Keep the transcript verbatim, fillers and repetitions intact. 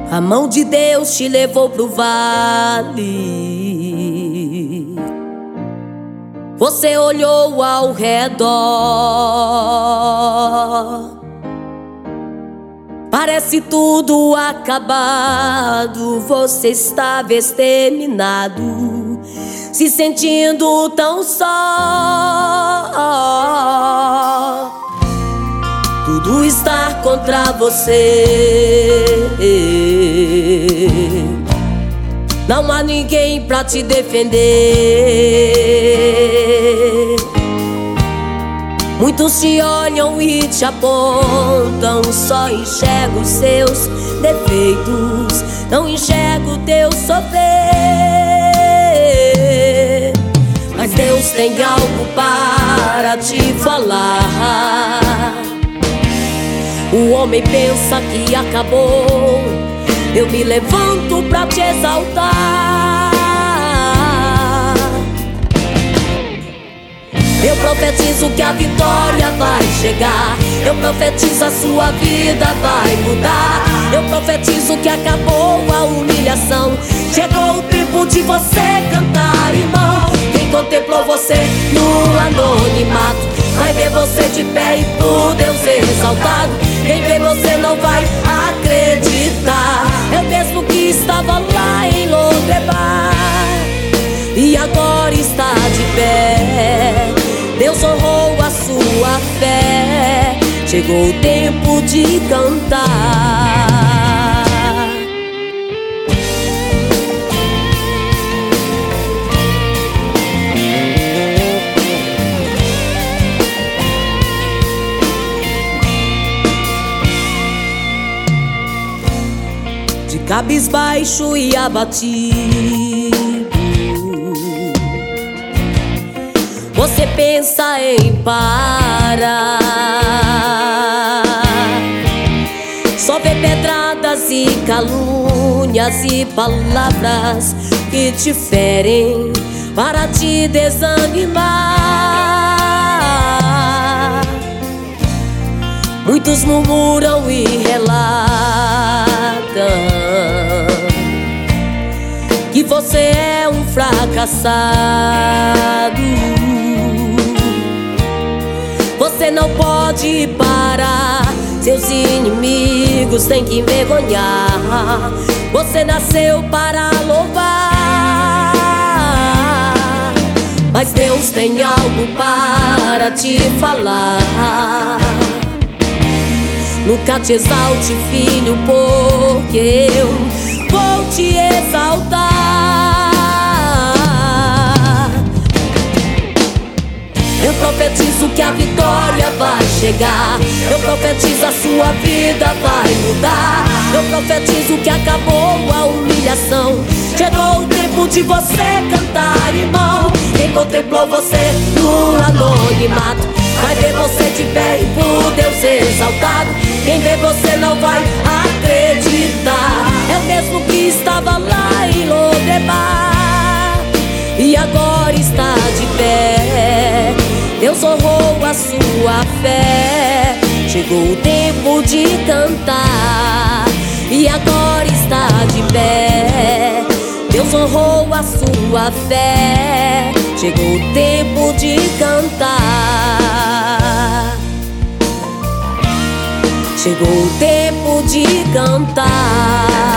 A mão de Deus te levou pro vale. Você olhou ao redor. Parece tudo acabado. Você estava exterminado, se sentindo tão só. Tudo está contra você. Não há ninguém pra te defender. Muitos te olham e te apontam, só enxerga os seus defeitos, não enxerga o teu sofrer. Mas Deus tem algo para te falar. O homem pensa que acabou, eu me levanto pra te exaltar. Eu profetizo que a vitória vai chegar. Eu profetizo a sua vida vai mudar. Eu profetizo que acabou a humilhação. Chegou o tempo de você cantar, irmão. Quem contemplou você no anonimato vai ver você de pé e por Deus exaltado. Quem vê você não vai acreditar. É o mesmo que estava lá em Lodebar e agora está de pé. Deus honrou a sua fé. Chegou o tempo de cantar. De cabisbaixo e abatido, você pensa em parar. Só vê pedradas e calúnias e palavras que te ferem para te desanimar. Muitos murmuram e relatam que você é um fracassado. Você não pode parar, seus inimigos têm que envergonhar. Você nasceu para louvar, mas Deus tem algo para te falar. Nunca te exalte, filho, porque eu vou te exaltar. Eu profetizo que a vitória vai chegar. Eu profetizo a sua vida vai mudar. Eu profetizo que acabou a humilhação. Chegou o tempo de você cantar, irmão. Quem contemplou você no anonimato vai ver você de pé e por Deus exaltado. Quem vê você não vai acreditar. É o mesmo que estava lá em Lodebar e agora está de pé. Deus honrou a sua fé. Chegou o tempo de cantar e agora está de pé. Deus honrou a sua fé. Chegou o tempo de cantar. Chegou o tempo de cantar.